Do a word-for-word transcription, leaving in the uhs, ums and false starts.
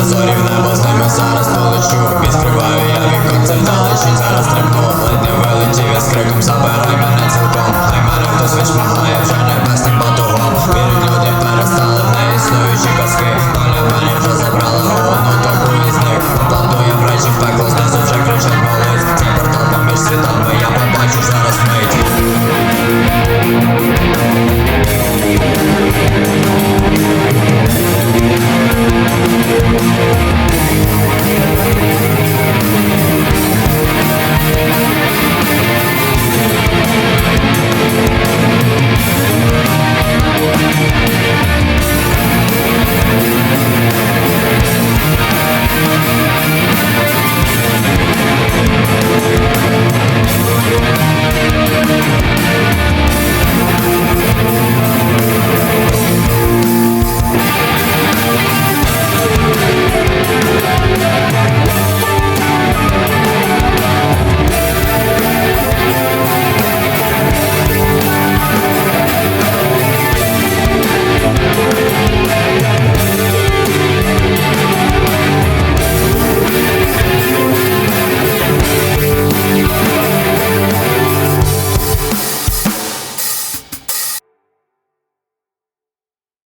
зорі в небо, з ними зараз полечу. Відкриваю я віконце вдалечінь, зараз стрибну. Ледь не вилетів я з криком, забирай мене цілком. Хай мене хтось відшмагає вже небесним батогом. Вірять люди